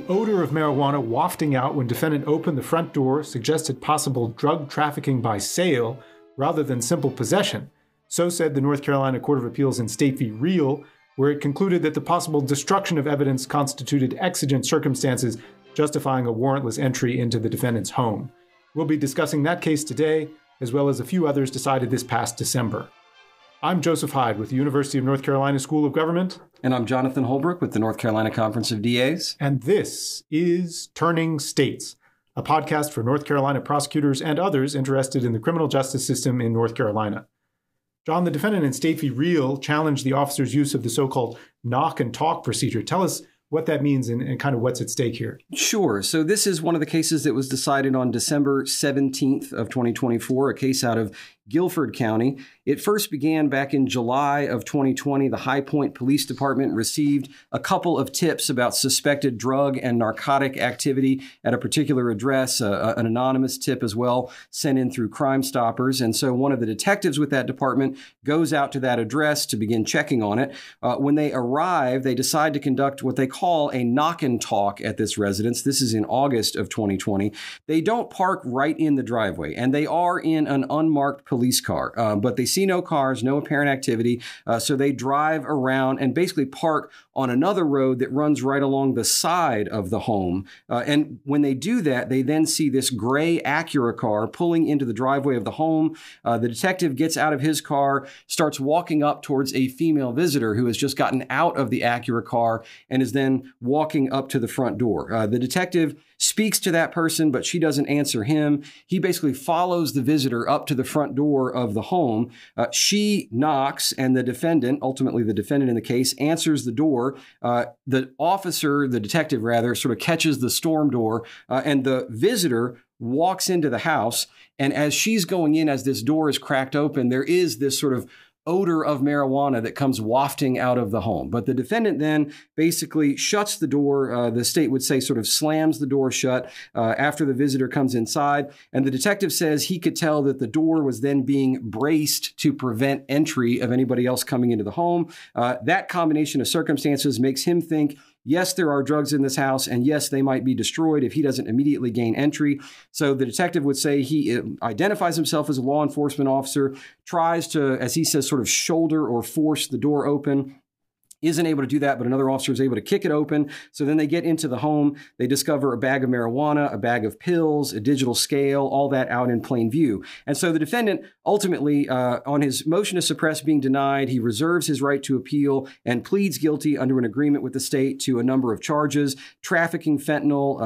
The odor of marijuana wafting out when defendant opened the front door suggested possible drug trafficking by sale rather than simple possession. So said the North Carolina Court of Appeals in State v. Real, where it concluded that the possible destruction of evidence constituted exigent circumstances justifying a warrantless entry into the defendant's home. We'll be discussing that case today, as well as a few others decided this past December. I'm Joseph Hyde with the University of North Carolina School of Government. And I'm Jonathan Holbrook with the North Carolina Conference of DAs. And this is Turning States, a podcast for North Carolina prosecutors and others interested in the criminal justice system in North Carolina. John, the defendant in State v. Real challenged the officer's use of the so-called knock and talk procedure. Tell us what that means and kind of what's at stake here. Sure. So this is one of the cases that was decided on December 17th of 2024, a case out of Guilford County. It first began back in July of 2020. The High Point Police Department received a couple of tips about suspected drug and narcotic activity at a particular address, an anonymous tip as well, sent in through Crime Stoppers. And so one of the detectives with that department goes out to that address to begin checking on it. When they arrive, they decide to conduct what they call a knock and talk at this residence. This is in August of 2020. They don't park right in the driveway, and they are in an unmarked police car, but they see no cars, no apparent activity. So they drive around and basically park on another road that runs right along the side of the home. And when they do that, they then see this gray Acura car pulling into the driveway of the home. The detective gets out of his car, starts walking up towards a female visitor who has just gotten out of the Acura car and is then walking up to the front door. The detective speaks to that person, but she doesn't answer him. He basically follows the visitor up to the front door of the home. She knocks, and the defendant, ultimately the defendant in the case, answers the door. The officer, the detective rather, sort of catches the storm door, and the visitor walks into the house. And as she's going in, as this door is cracked open, there is this sort of odor of marijuana that comes wafting out of the home. But the defendant then basically shuts the door. The state would say sort of slams the door shut after the visitor comes inside. And the detective says he could tell that the door was then being braced to prevent entry of anybody else coming into the home. That combination of circumstances makes him think, yes, there are drugs in this house, and yes, they might be destroyed if he doesn't immediately gain entry. So the detective would say he identifies himself as a law enforcement officer, tries to, as he says, sort of shoulder or force the door open. Isn't able to do that, but another officer is able to kick it open. So then they get into the home. They discover a bag of marijuana, a bag of pills, a digital scale, all that out in plain view. And so the defendant ultimately, on his motion to suppress being denied, he reserves his right to appeal and pleads guilty under an agreement with the state to a number of charges, trafficking fentanyl,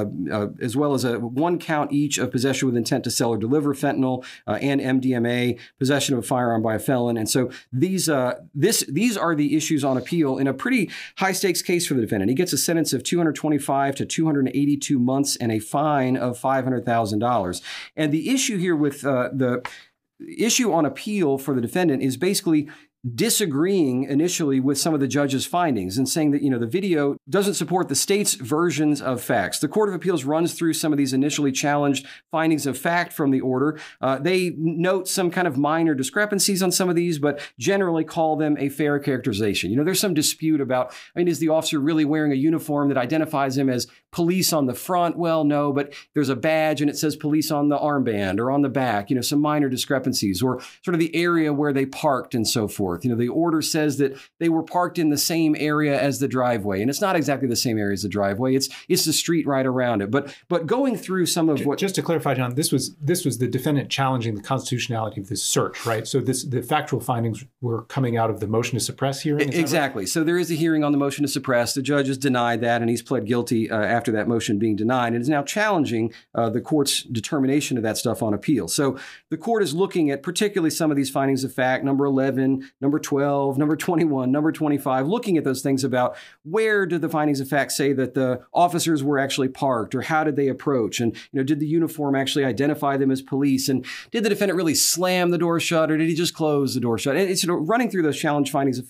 as well as a one count each of possession with intent to sell or deliver fentanyl and MDMA, possession of a firearm by a felon. And so these are the issues on appeal in a pretty high stakes case for the defendant. He gets a sentence of 225 to 282 months and a fine of $500,000. And the issue here with the issue on appeal for the defendant is basically disagreeing initially with some of the judge's findings and saying that, the video doesn't support the state's versions of facts. The Court of Appeals runs through some of these initially challenged findings of fact from the order. They note some kind of minor discrepancies on some of these, but generally call them a fair characterization. There's some dispute about, is the officer really wearing a uniform that identifies him as police on the front? Well, no, but there's a badge and it says police on the armband or on the back, some minor discrepancies, or sort of the area where they parked and so forth. The order says that they were parked in the same area as the driveway, and it's not exactly the same area as the driveway. It's the street right around it. But going through some of what, just to clarify, John, this was the defendant challenging the constitutionality of this search, right? So the factual findings were coming out of the motion to suppress hearing. Exactly. Right? So there is a hearing on the motion to suppress. The judge has denied that, and he's pled guilty after that motion being denied, and is now challenging the court's determination of that stuff on appeal. So the court is looking at particularly some of these findings of fact, number 11. Number 12, number 21, number 25, looking at those things about where did the findings of fact say that the officers were actually parked, or how did they approach? And, did the uniform actually identify them as police? And did the defendant really slam the door shut, or did he just close the door shut? And it's running through those challenge findings of fact,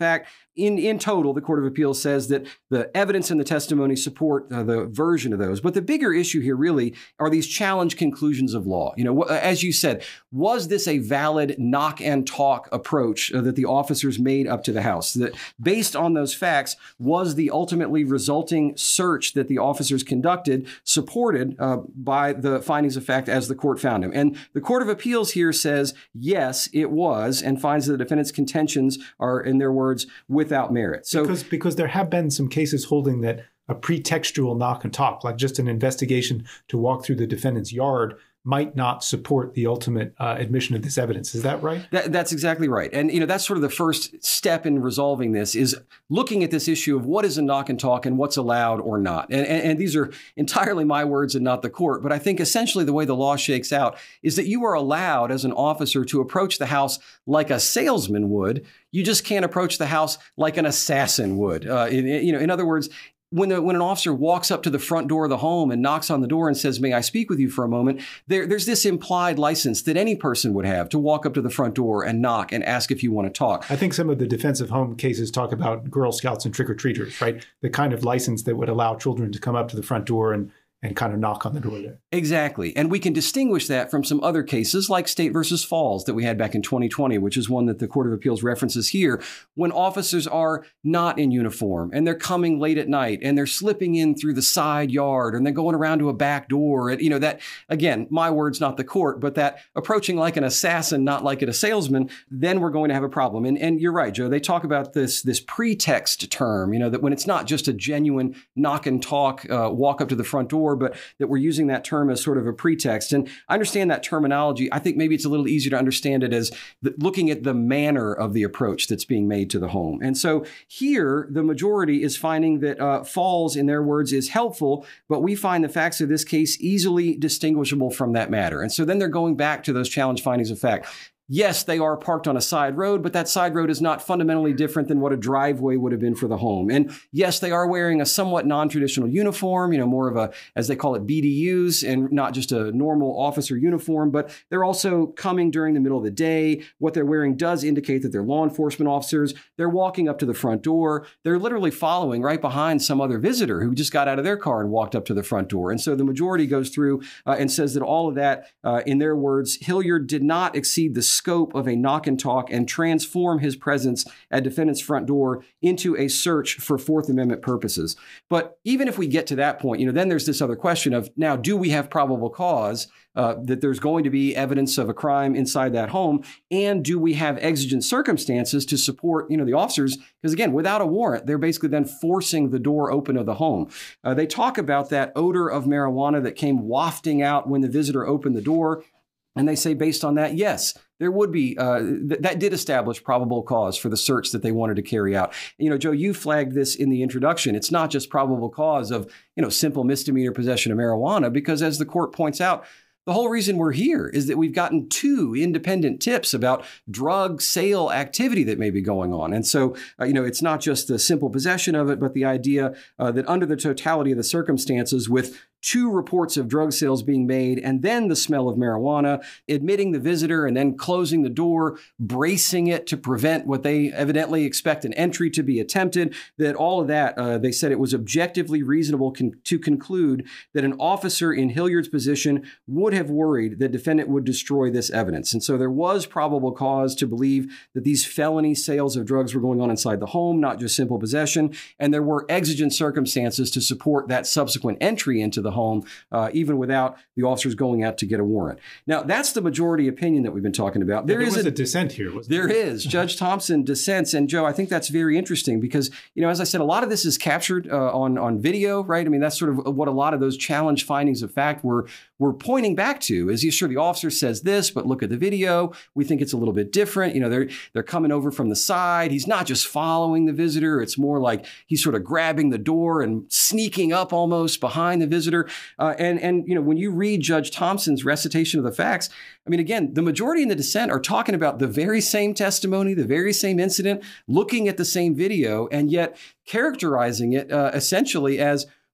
in total, the Court of Appeals says that the evidence and the testimony support the version of those. But the bigger issue here really are these challenge conclusions of law. As you said, was this a valid knock and talk approach that the officers made up to the house? That based on those facts, was the ultimately resulting search that the officers conducted supported by the findings of fact as the court found them? And the Court of Appeals here says, yes, it was, and finds that the defendant's contentions are, in their words, without merit. So because there have been some cases holding that a pretextual knock and talk, like just an investigation to walk through the defendant's yard, might not support the ultimate admission of this evidence. Is that right? That's exactly right. And, that's sort of the first step in resolving this is looking at this issue of what is a knock and talk and what's allowed or not. And these are entirely my words and not the court. But I think essentially the way the law shakes out is that you are allowed as an officer to approach the house like a salesman would. You just can't approach the house like an assassin would. In other words, when an officer walks up to the front door of the home and knocks on the door and says, "May I speak with you for a moment?" There's this implied license that any person would have to walk up to the front door and knock and ask if you want to talk. I think some of the defensive home cases talk about Girl Scouts and trick-or-treaters, right? The kind of license that would allow children to come up to the front door and kind of knock on the door there. Exactly. And we can distinguish that from some other cases like State versus Falls that we had back in 2020, which is one that the Court of Appeals references here, when officers are not in uniform and they're coming late at night and they're slipping in through the side yard and they're going around to a back door. And, that, again, my words, not the court, but that approaching like an assassin, not like a salesman, then we're going to have a problem. And you're right, Joe, they talk about this pretext term, that when it's not just a genuine knock and talk, walk up to the front door, but that we're using that term as sort of a pretext. And I understand that terminology. I think maybe it's a little easier to understand it as looking at the manner of the approach that's being made to the home. And so here, the majority is finding that Falls, in their words, is helpful, but we find the facts of this case easily distinguishable from that matter. And so then they're going back to those challenge findings of fact. Yes, they are parked on a side road, but that side road is not fundamentally different than what a driveway would have been for the home. And yes, they are wearing a somewhat non-traditional uniform, more of a, as they call it, BDUs, and not just a normal officer uniform, but they're also coming during the middle of the day. What they're wearing does indicate that they're law enforcement officers. They're walking up to the front door. They're literally following right behind some other visitor who just got out of their car and walked up to the front door. And so the majority goes through and says that all of that, in their words, Hilliard did not exceed the scope of a knock and talk and transform his presence at defendant's front door into a search for Fourth Amendment purposes. But even if we get to that point, then there's this other question of, now, do we have probable cause that there's going to be evidence of a crime inside that home? And do we have exigent circumstances to support, the officers? Because again, without a warrant, they're basically then forcing the door open of the home. They talk about that odor of marijuana that came wafting out when the visitor opened the door. And they say, based on that, yes, there would be, that did establish probable cause for the search that they wanted to carry out. Joe, you flagged this in the introduction. It's not just probable cause of, simple misdemeanor possession of marijuana, because as the court points out, the whole reason we're here is that we've gotten 2 independent tips about drug sale activity that may be going on. And so, it's not just the simple possession of it, but the idea that under the totality of the circumstances, with 2 reports of drug sales being made, and then the smell of marijuana, admitting the visitor and then closing the door, bracing it to prevent what they evidently expect an entry to be attempted, that all of that, they said it was objectively reasonable to conclude that an officer in Hilliard's position would have worried the defendant would destroy this evidence. And so there was probable cause to believe that these felony sales of drugs were going on inside the home, not just simple possession, and there were exigent circumstances to support that subsequent entry into the home, even without the officers going out to get a warrant. Now, that's the majority opinion that we've been talking about. There was a dissent here, wasn't there? There is. Judge Thompson dissents. And Joe, I think that's very interesting because, as I said, a lot of this is captured on video, right? I mean, that's sort of what a lot of those challenge findings of fact were pointing back to. Is sure the officer says this, but look at the video. We think it's a little bit different. They're coming over from the side. He's not just following the visitor. It's more like he's sort of grabbing the door and sneaking up almost behind the visitor. And when you read Judge Thompson's recitation of the facts, I mean, again, the majority in the dissent are talking about the very same testimony, the very same incident, looking at the same video, and yet characterizing it essentially as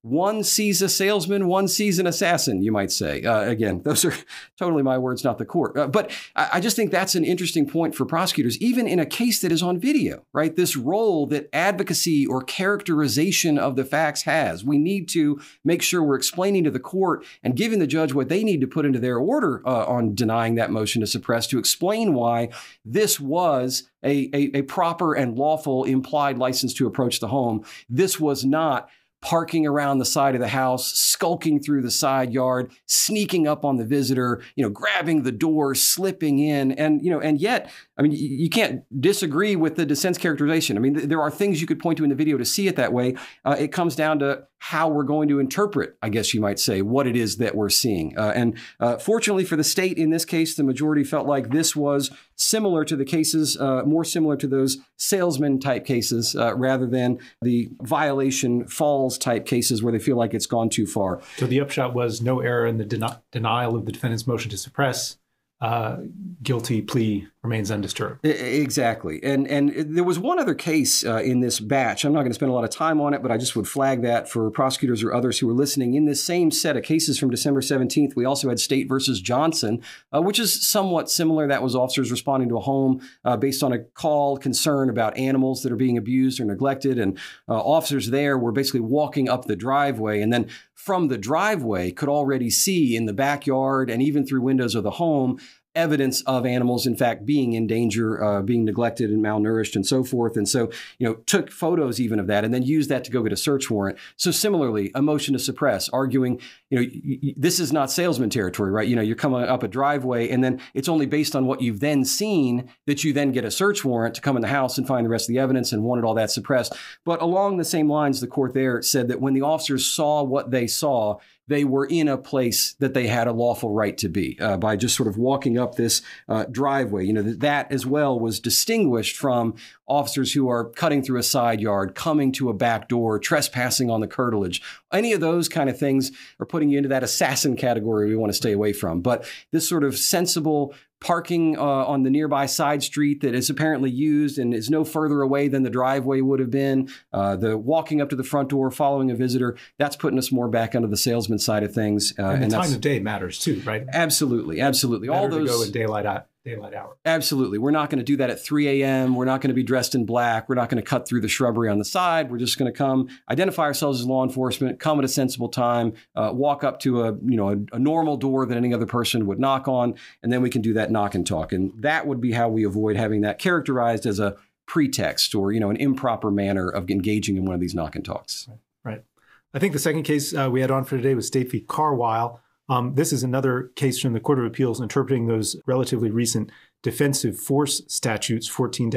one sees a salesman, one sees an assassin, you might say. Again, those are totally my words, not the court. But I just think that's an interesting point for prosecutors, even in a case that is on video, right? This role that advocacy or characterization of the facts has. We need to make sure we're explaining to the court and giving the judge what they need to put into their order on denying that motion to suppress, to explain why this was a proper and lawful implied license to approach the home. This was not parking around the side of the house, skulking through the side yard, sneaking up on the visitor, grabbing the door, slipping in. And yet, I mean, you can't disagree with the dissent's characterization. I mean, there are things you could point to in the video to see it that way. It comes down to how we're going to interpret, I guess you might say, what it is that we're seeing. And fortunately for the state, in this case, the majority felt like this was similar to the cases, more similar to those salesman type cases, rather than the violation falls type cases where they feel like it's gone too far. So the upshot was no error in the denial of the defendant's motion to suppress. Guilty plea remains undisturbed. Exactly. And there was one other case in this batch. I'm not going to spend a lot of time on it, but I just would flag that for prosecutors or others who are listening. In this same set of cases from December 17th, we also had State versus Johnson, which is somewhat similar. That was officers responding to a home based on a call concern about animals that are being abused or neglected. And officers there were basically walking up the driveway, and then from the driveway could already see in the backyard and even through windows of the home evidence of animals, in fact, being in danger, being neglected and malnourished and so forth. And so, took photos even of that and then used that to go get a search warrant. So similarly, a motion to suppress, arguing, this is not salesman territory, right? You're coming up a driveway and then it's only based on what you've then seen that you then get a search warrant to come in the house and find the rest of the evidence, and wanted all that suppressed. But along the same lines, the court there said that when the officers saw what they saw, they were in a place that they had a lawful right to be by just sort of walking up this driveway. That as well was distinguished from officers who are cutting through a side yard, coming to a back door, trespassing on the curtilage. Any of those kind of things are putting you into that assassin category we want to stay away from. But this sort of sensible parking on the nearby side street that is apparently used and is no further away than the driveway would have been, the walking up to the front door, following a visitor, that's putting us more back onto the salesman side of things. And the time of day matters too, right? Absolutely. Absolutely. Better all those to go in daylight hour. Absolutely. We're not going to do that at 3 a.m. We're not going to be dressed in black. We're not going to cut through the shrubbery on the side. We're just going to come, identify ourselves as law enforcement, come at a sensible time, walk up to a normal door that any other person would knock on, and then we can do that knock and talk. And that would be how we avoid having that characterized as a pretext or, an improper manner of engaging in one of these knock and talks. Right. I think the second case we had on for today was State v. Carwile. This is another case from the Court of Appeals interpreting those relatively recent defensive force statutes,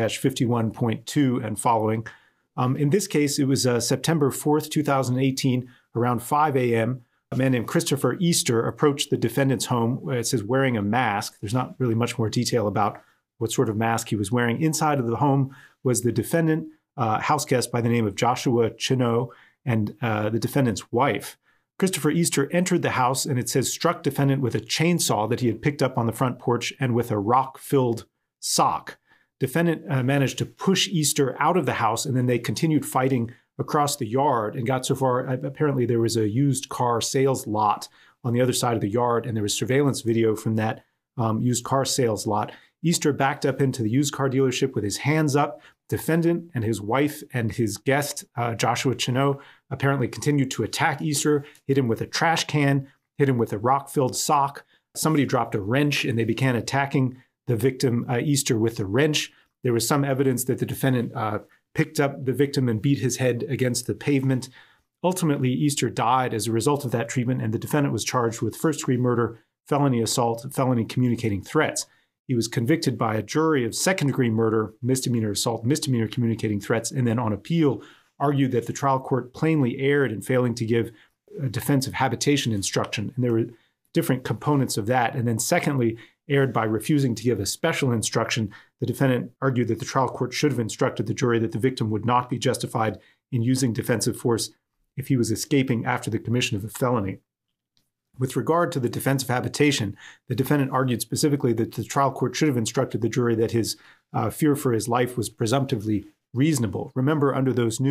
14-51.2 and following. In this case, it was September 4th, 2018, around 5 a.m. A man named Christopher Easter approached the defendant's home. It says wearing a mask. There's not really much more detail about what sort of mask he was wearing. Inside of the home was the defendant, house guest by the name of Joshua Chino, and the defendant's wife. Christopher Easter entered the house, and it says struck defendant with a chainsaw that he had picked up on the front porch and with a rock-filled sock. Defendant managed to push Easter out of the house, and then they continued fighting across the yard and got so far. Apparently, there was a used car sales lot on the other side of the yard, and there was surveillance video from that used car sales lot. Easter backed up into the used car dealership with his hands up. Defendant and his wife and his guest, Joshua Chino, apparently continued to attack Easter, hit him with a trash can, hit him with a rock-filled sock. Somebody dropped a wrench, and they began attacking the victim, Easter, with the wrench. There was some evidence that the defendant picked up the victim and beat his head against the pavement. Ultimately, Easter died as a result of that treatment, and the defendant was charged with first-degree murder, felony assault, felony communicating threats. He was convicted by a jury of second-degree murder, misdemeanor assault, misdemeanor communicating threats, and then on appeal argued that the trial court plainly erred in failing to give a defensive habitation instruction. And there were different components of that. And then secondly, erred by refusing to give a special instruction. The defendant argued that the trial court should have instructed the jury that the victim would not be justified in using defensive force if he was escaping after the commission of a felony. With regard to the defensive habitation, the defendant argued specifically that the trial court should have instructed the jury that his fear for his life was presumptively reasonable. Remember, under those new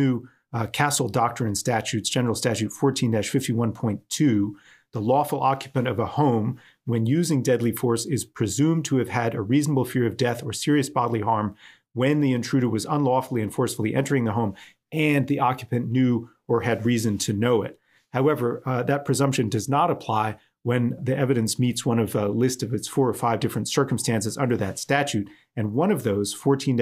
Castle Doctrine statutes, General Statute 14-51.2, the lawful occupant of a home, when using deadly force, is presumed to have had a reasonable fear of death or serious bodily harm when the intruder was unlawfully and forcefully entering the home and the occupant knew or had reason to know it. However, that presumption does not apply when the evidence meets one of a list of its 4 or 5 different circumstances under that statute. And one of those,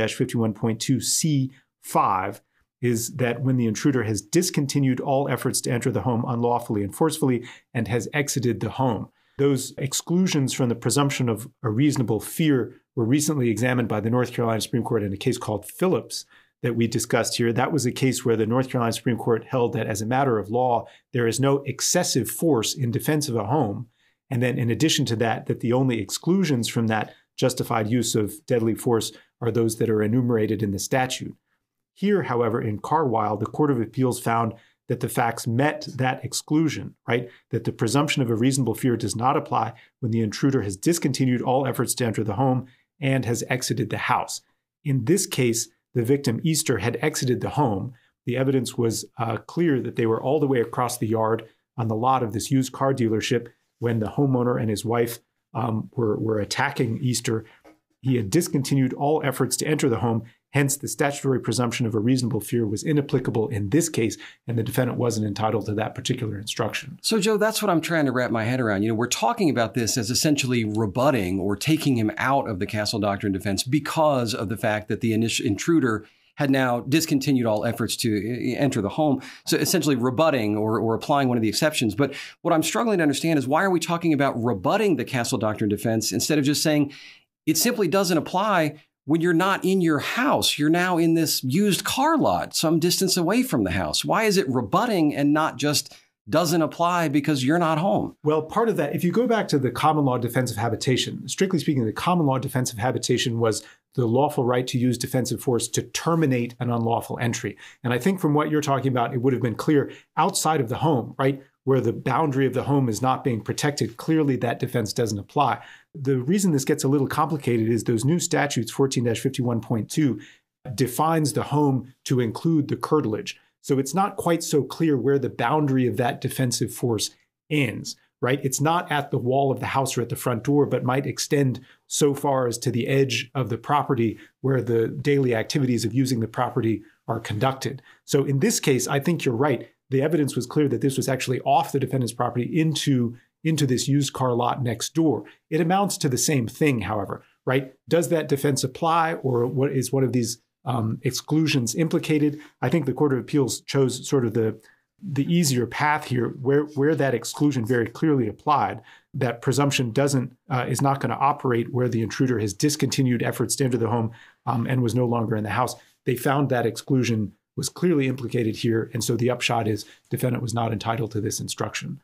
14-51.2c5, is that when the intruder has discontinued all efforts to enter the home unlawfully and forcefully and has exited the home. Those exclusions from the presumption of a reasonable fear were recently examined by the North Carolina Supreme Court in a case called Phillips that we discussed here. That was a case where the North Carolina Supreme Court held that as a matter of law, there is no excessive force in defense of a home. And then in addition to that, that the only exclusions from that justified use of deadly force are those that are enumerated in the statute. Here, however, in Carwile, the Court of Appeals found that the facts met that exclusion, right? That the presumption of a reasonable fear does not apply when the intruder has discontinued all efforts to enter the home and has exited the house. In this case, the victim, Easter, had exited the home. The evidence was clear that they were all the way across the yard on the lot of this used car dealership when the homeowner and his wife were attacking Easter. He had discontinued all efforts to enter the home. Hence, the statutory presumption of a reasonable fear was inapplicable in this case, and the defendant wasn't entitled to that particular instruction. So, Joe, that's what I'm trying to wrap my head around. We're talking about this as essentially rebutting or taking him out of the Castle Doctrine defense because of the fact that the initial intruder had now discontinued all efforts to enter the home. So essentially rebutting or applying one of the exceptions. But what I'm struggling to understand is why are we talking about rebutting the Castle Doctrine defense instead of just saying it simply doesn't apply when you're not in your house? You're now in this used car lot some distance away from the house. Why is it rebutting and not just doesn't apply because you're not home? Well, part of that, if you go back to the common law defense of habitation, strictly speaking, the common law defense of habitation was the lawful right to use defensive force to terminate an unlawful entry. And I think from what you're talking about, it would have been clear outside of the home, right, where the boundary of the home is not being protected, clearly that defense doesn't apply. The reason this gets a little complicated is those new statutes, 14-51.2, defines the home to include the curtilage. So it's not quite so clear where the boundary of that defensive force ends, right? It's not at the wall of the house or at the front door, but might extend so far as to the edge of the property where the daily activities of using the property are conducted. So in this case, I think you're right. The evidence was clear that this was actually off the defendant's property into this used car lot next door. It amounts to the same thing, however, right? Does that defense apply, or what is one of these exclusions implicated? I think the Court of Appeals chose sort of the easier path here, where that exclusion very clearly applied. That presumption is not going to operate where the intruder has discontinued efforts to enter the home and was no longer in the house. They found that exclusion was clearly implicated here, and so the upshot is defendant was not entitled to this instruction.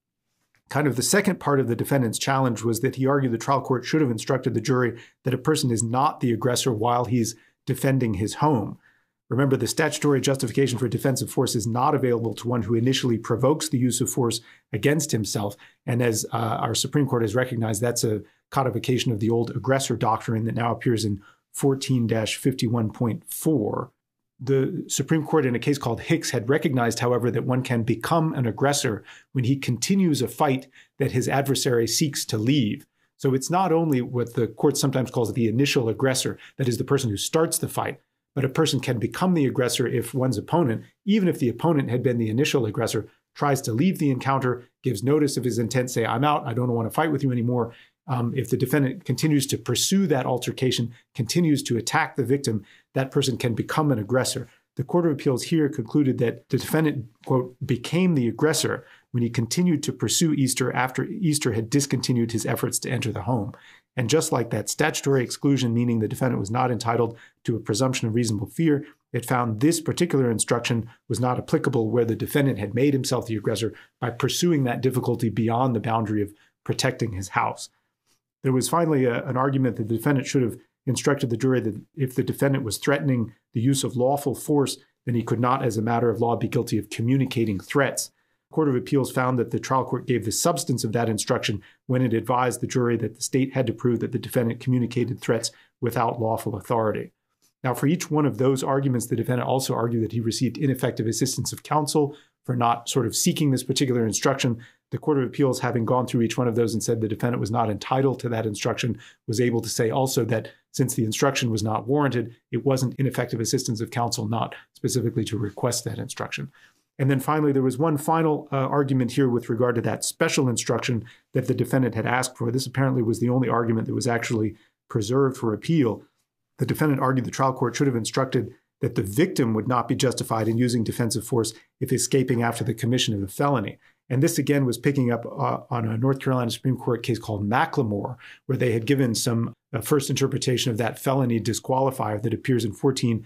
Kind of the second part of the defendant's challenge was that he argued the trial court should have instructed the jury that a person is not the aggressor while he's defending his home. Remember, the statutory justification for defensive force is not available to one who initially provokes the use of force against himself. And as our Supreme Court has recognized, that's a codification of the old aggressor doctrine that now appears in 14-51.4. The Supreme Court in a case called Hicks had recognized, however, that one can become an aggressor when he continues a fight that his adversary seeks to leave. So it's not only what the court sometimes calls the initial aggressor, that is the person who starts the fight, but a person can become the aggressor if one's opponent, even if the opponent had been the initial aggressor, tries to leave the encounter, gives notice of his intent, say, I'm out, I don't want to fight with you anymore. If the defendant continues to pursue that altercation, continues to attack the victim, that person can become an aggressor. The Court of Appeals here concluded that the defendant, quote, became the aggressor when he continued to pursue Easter after Easter had discontinued his efforts to enter the home. And just like that statutory exclusion, meaning the defendant was not entitled to a presumption of reasonable fear, it found this particular instruction was not applicable where the defendant had made himself the aggressor by pursuing that difficulty beyond the boundary of protecting his house. There was finally an argument that the defendant should have instructed the jury that if the defendant was threatening the use of lawful force, then he could not, as a matter of law, be guilty of communicating threats. The Court of Appeals found that the trial court gave the substance of that instruction when it advised the jury that the state had to prove that the defendant communicated threats without lawful authority. Now, for each one of those arguments, the defendant also argued that he received ineffective assistance of counsel for not sort of seeking this particular instruction. The Court of Appeals, having gone through each one of those and said the defendant was not entitled to that instruction, was able to say also that since the instruction was not warranted, it wasn't ineffective assistance of counsel not specifically to request that instruction. And then finally, there was one final argument here with regard to that special instruction that the defendant had asked for. This apparently was the only argument that was actually preserved for appeal. The defendant argued the trial court should have instructed that the victim would not be justified in using defensive force if escaping after the commission of a felony. And this, again, was picking up on a North Carolina Supreme Court case called McLemore, where they had given some first interpretation of that felony disqualifier that appears in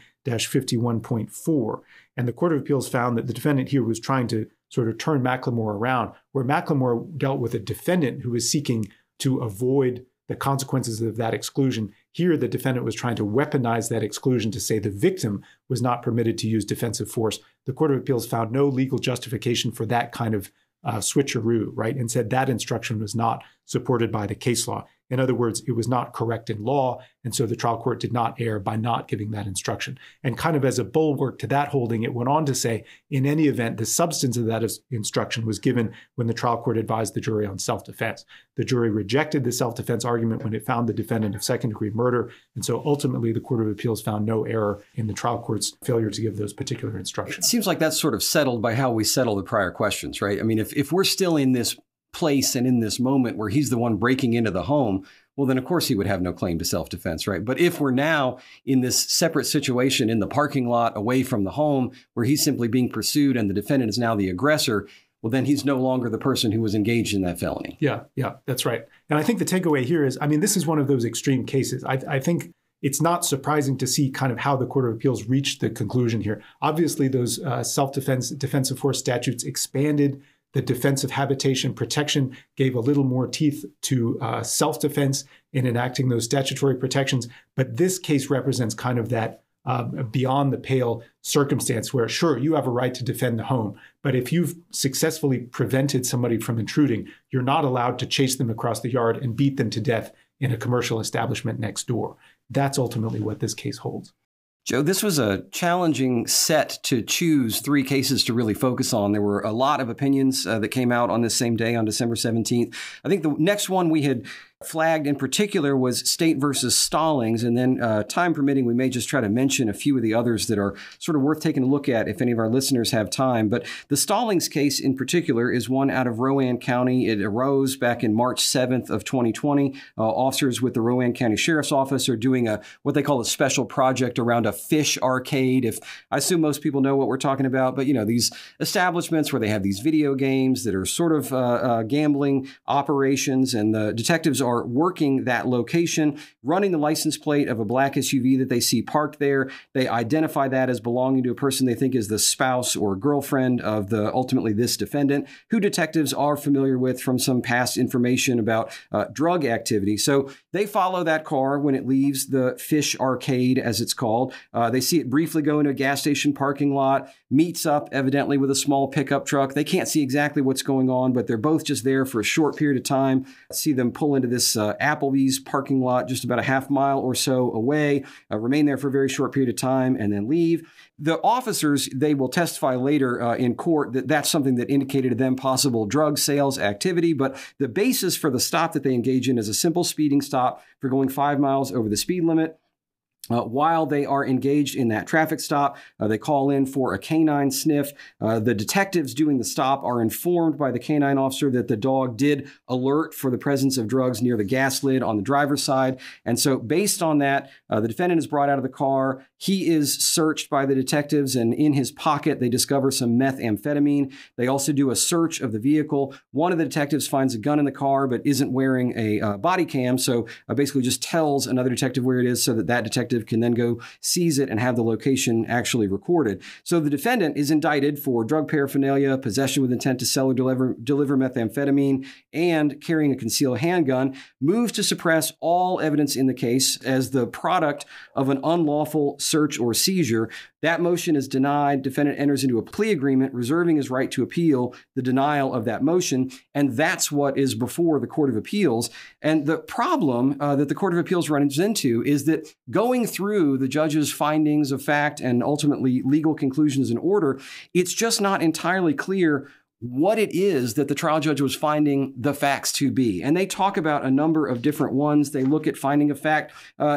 14-51.4. And the Court of Appeals found that the defendant here was trying to sort of turn McLemore around, where McLemore dealt with a defendant who was seeking to avoid the consequences of that exclusion. Here, the defendant was trying to weaponize that exclusion to say the victim was not permitted to use defensive force. The Court of Appeals found no legal justification for that kind of switcheroo, right? And said that instruction was not supported by the case law. In other words, it was not correct in law, and so the trial court did not err by not giving that instruction. And kind of as a bulwark to that holding, it went on to say, in any event, the substance of that instruction was given when the trial court advised the jury on self-defense. The jury rejected the self-defense argument when it found the defendant of second-degree murder, and so ultimately the Court of Appeals found no error in the trial court's failure to give those particular instructions. It seems like that's sort of settled by how we settle the prior questions, right? I mean, if we're still in this place and in this moment where he's the one breaking into the home, well, then of course he would have no claim to self-defense, right? But if we're now in this separate situation in the parking lot away from the home where he's simply being pursued and the defendant is now the aggressor, well, then he's no longer the person who was engaged in that felony. Yeah, that's right. And I think the takeaway here is, I mean, this is one of those extreme cases. I think it's not surprising to see kind of how the Court of Appeals reached the conclusion here. Obviously, those self-defense, defensive force statutes expanded the defense of habitation protection, gave a little more teeth to self-defense in enacting those statutory protections. But this case represents kind of that beyond the pale circumstance where, sure, you have a right to defend the home, but if you've successfully prevented somebody from intruding, you're not allowed to chase them across the yard and beat them to death in a commercial establishment next door. That's ultimately what this case holds. Joe, this was a challenging set to choose three cases to really focus on. There were a lot of opinions that came out on this same day, on December 17th. I think the next one we had flagged in particular was State versus Stallings. And then time permitting, we may just try to mention a few of the others that are sort of worth taking a look at if any of our listeners have time. But the Stallings case in particular is one out of Rowan County. It arose back in March 7th of 2020. Officers with the Rowan County Sheriff's Office are doing what they call a special project around a fish arcade. I assume most people know what we're talking about, but these establishments where they have these video games that are sort of gambling operations, and the detectives are working that location, running the license plate of a black SUV that they see parked there. They identify that as belonging to a person they think is the spouse or girlfriend of ultimately this defendant, who detectives are familiar with from some past information about drug activity. So they follow that car when it leaves the fish arcade, as it's called. They see it briefly go into a gas station parking lot, meets up evidently with a small pickup truck. They can't see exactly what's going on, but they're both just there for a short period of time. See them pull into this Applebee's parking lot just about a half mile or so away, remain there for a very short period of time, and then leave. The officers, they will testify later in court that that's something that indicated to them possible drug sales activity, but the basis for the stop that they engage in is a simple speeding stop for going 5 miles over the speed limit. While they are engaged in that traffic stop, they call in for a canine sniff. The detectives doing the stop are informed by the canine officer that the dog did alert for the presence of drugs near the gas lid on the driver's side. And so based on that, the defendant is brought out of the car. He is searched by the detectives, and in his pocket, they discover some methamphetamine. They also do a search of the vehicle. One of the detectives finds a gun in the car, but isn't wearing a body cam. So basically just tells another detective where it is so that detective can then go seize it and have the location actually recorded. So the defendant is indicted for drug paraphernalia, possession with intent to sell or deliver methamphetamine, and carrying a concealed handgun, moves to suppress all evidence in the case as the product of an unlawful search or seizure. That motion is denied. Defendant enters into a plea agreement reserving his right to appeal the denial of that motion, and that's what is before the Court of Appeals. And the problem that the Court of Appeals runs into is that going going through the judge's findings of fact and ultimately legal conclusions and order, it's just not entirely clear what it is that the trial judge was finding the facts to be. And they talk about a number of different ones. They look at finding of fact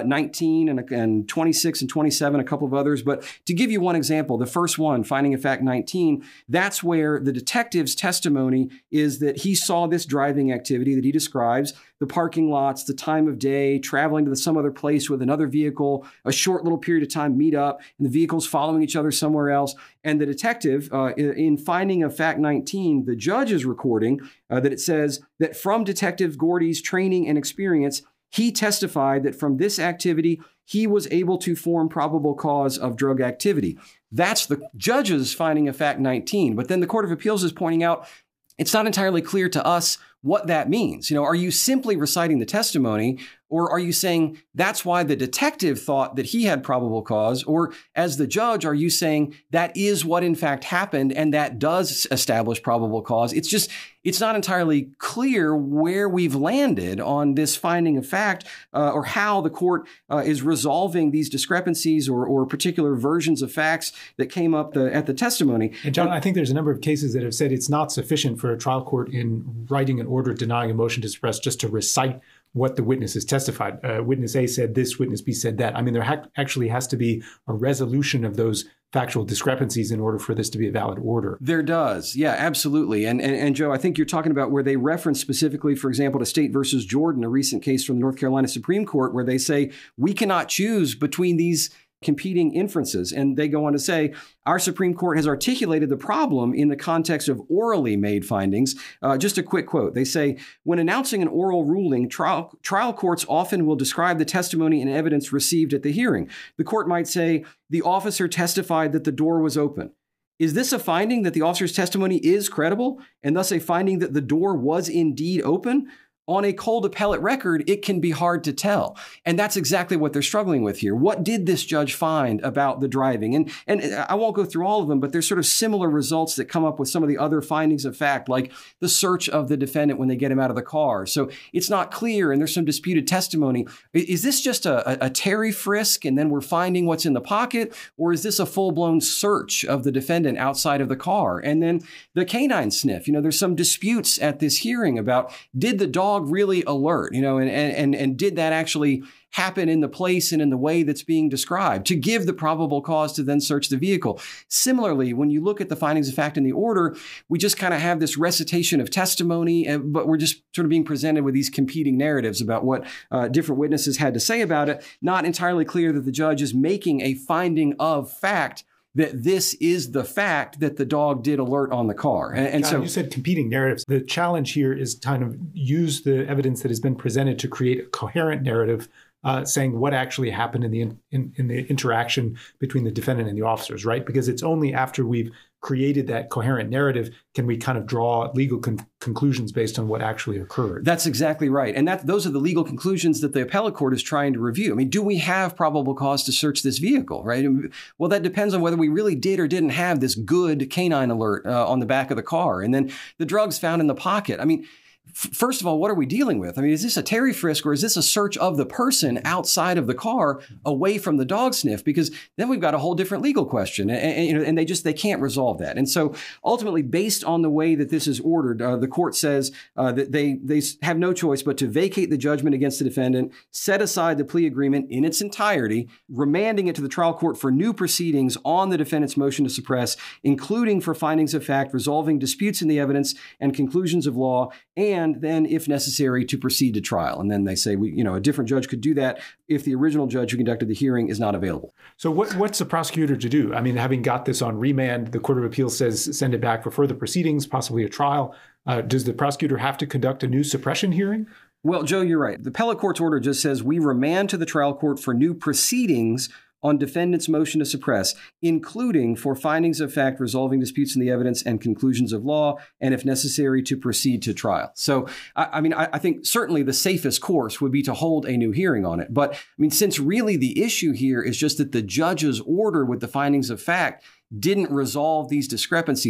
19 and 26 and 27, a couple of others. But to give you one example, the first one, finding of fact 19, that's where the detective's testimony is that he saw this driving activity that he describes, the parking lots, the time of day, traveling to some other place with another vehicle, a short little period of time, meet up, and the vehicles following each other somewhere else. And the detective, in finding of fact 19, the judge is recording that it says that from Detective Gordy's training and experience, he testified that from this activity, he was able to form probable cause of drug activity. That's the judge's finding of fact 19. But then the Court of Appeals is pointing out it's not entirely clear to us what that means. Are you simply reciting the testimony, or are you saying that's why the detective thought that he had probable cause? Or as the judge, are you saying that is what in fact happened and that does establish probable cause? It's not entirely clear where we've landed on this finding of fact or how the court is resolving these discrepancies or particular versions of facts that came up at the testimony. And John, I think there's a number of cases that have said it's not sufficient for a trial court in writing an order denying a motion to suppress just to recite what the witness has testified. Witness A said this, witness B said that. I mean, there actually has to be a resolution of those factual discrepancies in order for this to be a valid order. There does. Yeah, absolutely. And Joe, I think you're talking about where they reference specifically, for example, to State versus Jordan, a recent case from the North Carolina Supreme Court, where they say we cannot choose between these competing inferences. And they go on to say, our Supreme Court has articulated the problem in the context of orally made findings. Just a quick quote. They say, when announcing an oral ruling, trial courts often will describe the testimony and evidence received at the hearing. The court might say, the officer testified that the door was open. Is this a finding that the officer's testimony is credible and thus a finding that the door was indeed open? On a cold appellate record, it can be hard to tell. And that's exactly what they're struggling with here. What did this judge find about the driving? And I won't go through all of them, but there's sort of similar results that come up with some of the other findings of fact, like the search of the defendant when they get him out of the car. So it's not clear, and there's some disputed testimony. Is this just a Terry frisk, and then we're finding what's in the pocket? Or is this a full-blown search of the defendant outside of the car? And then the canine sniff. There's some disputes at this hearing about, did the dog really alert, and did that actually happen in the place and in the way that's being described to give the probable cause to then search the vehicle? Similarly, when you look at the findings of fact in the order, we just kind of have this recitation of testimony, but we're just sort of being presented with these competing narratives about what different witnesses had to say about it. Not entirely clear that the judge is making a finding of fact that this is the fact that the dog did alert on the car. And John, so you said competing narratives. The challenge here is to kind of use the evidence that has been presented to create a coherent narrative saying what actually happened in the interaction between the defendant and the officers, right? Because it's only after we've created that coherent narrative can we kind of draw legal conclusions based on what actually occurred. That's exactly right. And those are the legal conclusions that the appellate court is trying to review. I mean, do we have probable cause to search this vehicle, right? Well, that depends on whether we really did or didn't have this good canine alert on the back of the car. And then the drugs found in the pocket. I mean, first of all, what are we dealing with? I mean, is this a Terry frisk, or is this a search of the person outside of the car away from the dog sniff? Because then we've got a whole different legal question, and they can't resolve that. And so ultimately, based on the way that this is ordered, the court says that they have no choice but to vacate the judgment against the defendant, set aside the plea agreement in its entirety, remanding it to the trial court for new proceedings on the defendant's motion to suppress, including for findings of fact, resolving disputes in the evidence and conclusions of law, and then, if necessary, to proceed to trial. And then they say, a different judge could do that if the original judge who conducted the hearing is not available. So what's the prosecutor to do? I mean, having got this on remand, the Court of Appeals says send it back for further proceedings, possibly a trial. Does the prosecutor have to conduct a new suppression hearing? Well, Joe, you're right. The appellate court's order just says we remand to the trial court for new proceedings on defendant's motion to suppress, including for findings of fact, resolving disputes in the evidence and conclusions of law, and if necessary, to proceed to trial. So, I think certainly the safest course would be to hold a new hearing on it. But, since really the issue here is just that the judge's order with the findings of fact didn't resolve these discrepancies,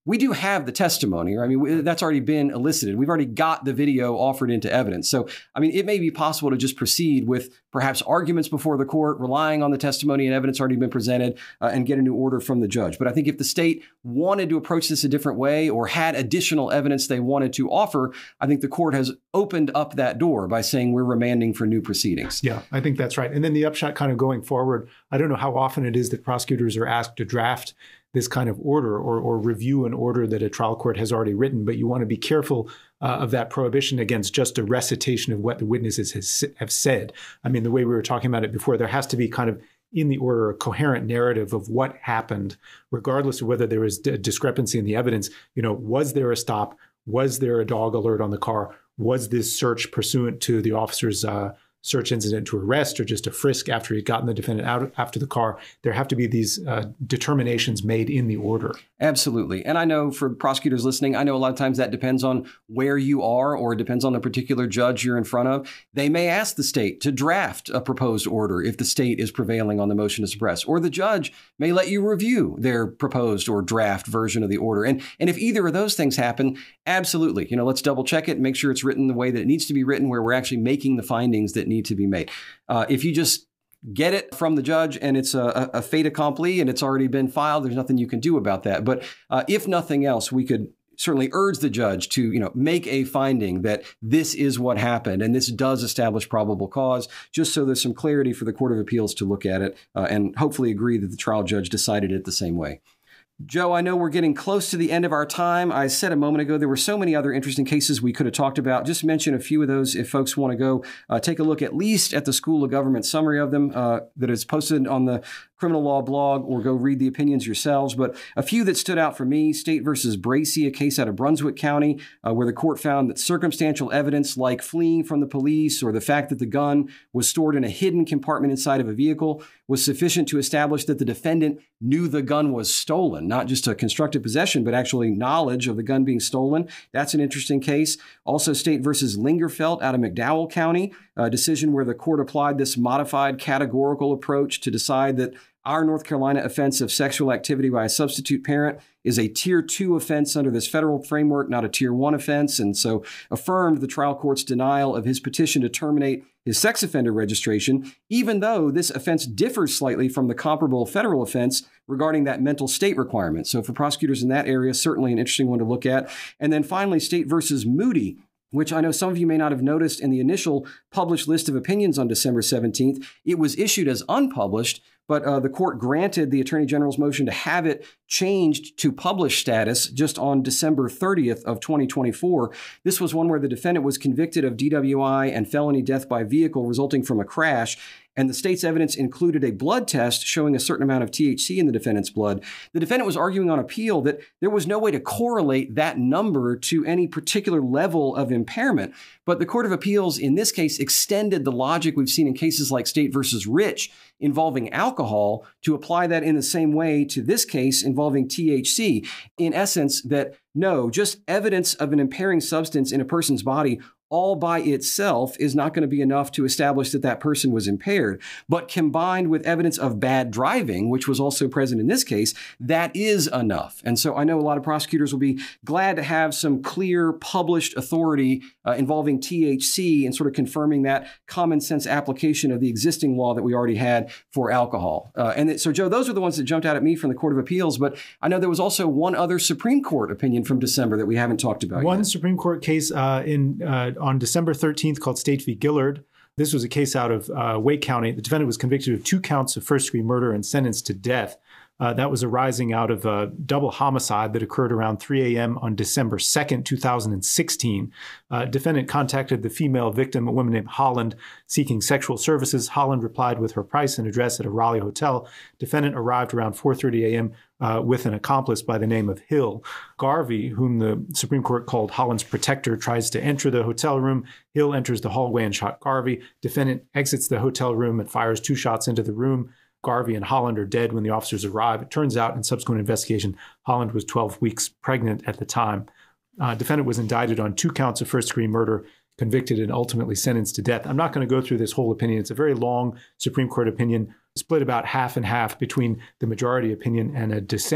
we do have the testimony. I mean, that's already been elicited. We've already got the video offered into evidence. So, I mean, it may be possible to just proceed with perhaps arguments before the court, relying on the testimony and evidence already been presented, and get a new order from the judge. But I think if the state wanted to approach this a different way or had additional evidence they wanted to offer, I think the court has opened up that door by saying we're remanding for new proceedings. Yeah, I think that's right. And then the upshot kind of going forward, I don't know how often it is that prosecutors are asked to draft this kind of order or review an order that a trial court has already written, but you want to be careful of that prohibition against just a recitation of what the witnesses have said. I mean, the way we were talking about it before, there has to be kind of in the order a coherent narrative of what happened, regardless of whether there was a discrepancy in the evidence. You know, was there a stop? Was there a dog alert on the car? Was this search pursuant to the officer's search incident to arrest or just a frisk after he'd gotten the defendant out after the car? There have to be these determinations made in the order. Absolutely. And I know for prosecutors listening, I know a lot of times that depends on where you are or it depends on the particular judge you're in front of. They may ask the state to draft a proposed order if the state is prevailing on the motion to suppress, or the judge may let you review their proposed or draft version of the order. And if either of those things happen, absolutely, let's double check it and make sure it's written the way that it needs to be written, where we're actually making the findings that need to be made. If you just get it from the judge and it's a fait accompli and it's already been filed, there's nothing you can do about that. But if nothing else, we could certainly urge the judge to, make a finding that this is what happened and this does establish probable cause, just so there's some clarity for the Court of Appeals to look at it and hopefully agree that the trial judge decided it the same way. Joe, I know we're getting close to the end of our time. I said a moment ago there were so many other interesting cases we could have talked about. Just mention a few of those if folks want to go take a look at least at the School of Government summary of them that is posted on the Criminal Law blog, or go read the opinions yourselves. But a few that stood out for me: State versus Bracey, a case out of Brunswick County, where the court found that circumstantial evidence like fleeing from the police or the fact that the gun was stored in a hidden compartment inside of a vehicle was sufficient to establish that the defendant knew the gun was stolen, not just a constructive possession, but actually knowledge of the gun being stolen. That's an interesting case. Also, State versus Lingerfelt out of McDowell County, a decision where the court applied this modified categorical approach to decide that our North Carolina offense of sexual activity by a substitute parent is a Tier 2 offense under this federal framework, not a Tier 1 offense, and so affirmed the trial court's denial of his petition to terminate his sex offender registration, even though this offense differs slightly from the comparable federal offense regarding that mental state requirement. So for prosecutors in that area, certainly an interesting one to look at. And then finally, State versus Moody, which I know some of you may not have noticed in the initial published list of opinions on December 17th. It was issued as unpublished, but the court granted the Attorney General's motion to have it changed to published status just on December 30th of 2024. This was one where the defendant was convicted of DWI and felony death by vehicle resulting from a crash, and the state's evidence included a blood test showing a certain amount of THC in the defendant's blood. The defendant was arguing on appeal that there was no way to correlate that number to any particular level of impairment. But the Court of Appeals in this case extended the logic we've seen in cases like State versus Rich involving alcohol to apply that in the same way to this case involving THC. In essence, that no, just evidence of an impairing substance in a person's body all by itself is not going to be enough to establish that that person was impaired. But combined with evidence of bad driving, which was also present in this case, that is enough. And so I know a lot of prosecutors will be glad to have some clear published authority involving THC and sort of confirming that common sense application of the existing law that we already had for alcohol. So, Joe, those are the ones that jumped out at me from the Court of Appeals. But I know there was also one other Supreme Court opinion from December that we haven't talked about yet. One Supreme Court case on December 13th called State v. Gillard. This was a case out of Wake County. The defendant was convicted of 2 counts of first-degree murder and sentenced to death. That was arising out of a double homicide that occurred around 3 a.m. on December 2nd, 2016. Defendant contacted the female victim, a woman named Holland, seeking sexual services. Holland replied with her price and address at a Raleigh hotel. Defendant arrived around 4:30 a.m. With an accomplice by the name of Hill. Garvey, whom the Supreme Court called Holland's protector, tries to enter the hotel room. Hill enters the hallway and shot Garvey. Defendant exits the hotel room and fires 2 shots into the room. Garvey and Holland are dead when the officers arrive. It turns out in subsequent investigation, Holland was 12 weeks pregnant at the time. Defendant was indicted on 2 counts of first-degree murder, convicted and ultimately sentenced to death. I'm not going to go through this whole opinion. It's a very long Supreme Court opinion, split about half and half between the majority opinion and a dissent.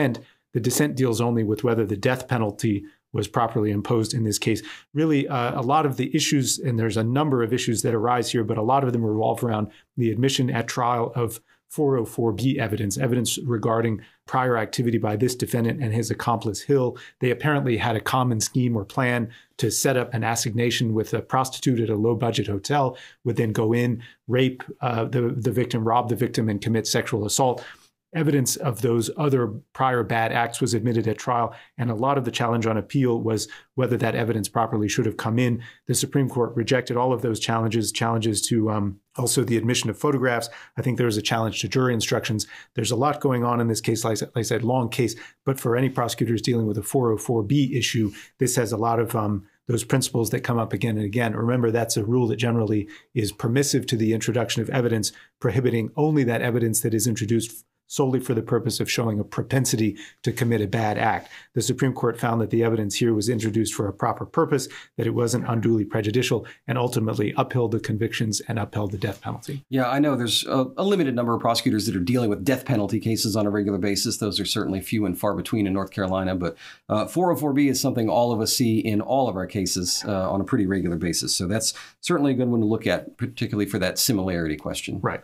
The dissent deals only with whether the death penalty was properly imposed in this case. Really, a lot of the issues, and there's a number of issues that arise here, but a lot of them revolve around the admission at trial of 404B evidence regarding prior activity by this defendant and his accomplice Hill. They apparently had a common scheme or plan to set up an assignation with a prostitute at a low-budget hotel, would then go in, rape the victim, rob the victim, and commit sexual assault. Evidence of those other prior bad acts was admitted at trial, and a lot of the challenge on appeal was whether that evidence properly should have come in. The Supreme Court rejected all of those challenges to also the admission of photographs. I think there was a challenge to jury instructions. There's a lot going on in this case, like I said, long case, but for any prosecutors dealing with a 404B issue, this has a lot of those principles that come up again and again. Remember, that's a rule that generally is permissive to the introduction of evidence, prohibiting only that evidence that is introduced solely for the purpose of showing a propensity to commit a bad act. The Supreme Court found that the evidence here was introduced for a proper purpose, that it wasn't unduly prejudicial, and ultimately upheld the convictions and upheld the death penalty. Yeah, I know there's a limited number of prosecutors that are dealing with death penalty cases on a regular basis. Those are certainly few and far between in North Carolina, but 404B is something all of us see in all of our cases on a pretty regular basis. So that's certainly a good one to look at, particularly for that similarity question. Right.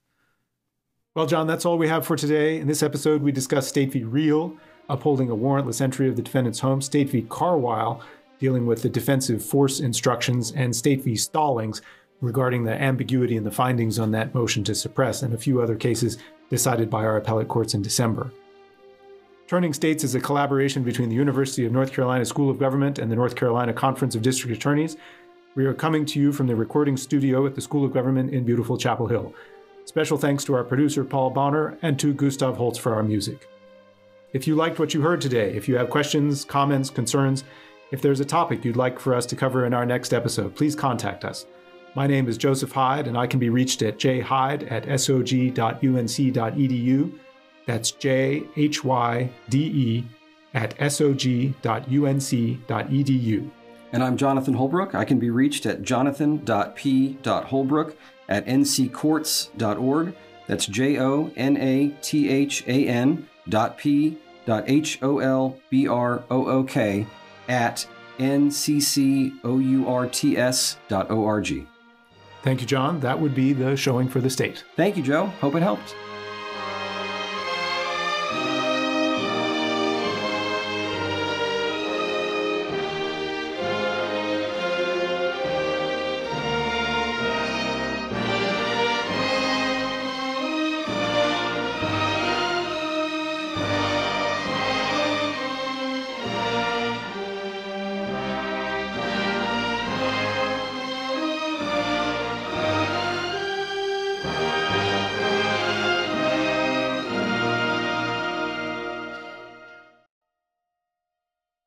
Well, John, that's all we have for today. In this episode, we discussed State v. Real, upholding a warrantless entry of the defendant's home, State v. Carwile, dealing with the defensive force instructions, and State v. Stallings, regarding the ambiguity in the findings on that motion to suppress, and a few other cases decided by our appellate courts in December. Turning States is a collaboration between the University of North Carolina School of Government and the North Carolina Conference of District Attorneys. We are coming to you from the recording studio at the School of Government in beautiful Chapel Hill. Special thanks to our producer, Paul Bonner, and to Gustav Holtz for our music. If you liked what you heard today, if you have questions, comments, concerns, if there's a topic you'd like for us to cover in our next episode, please contact us. My name is Joseph Hyde, and I can be reached at jhyde@sog.unc.edu. That's JHYDE@sog.unc.edu. And I'm Jonathan Holbrook. I can be reached at jonathan.p.holbrook@nccourts.org. That's JONAThan.p.holbrook@nccourts.org. Thank you, John. That would be the showing for the state. Thank you, Joe. Hope it helped.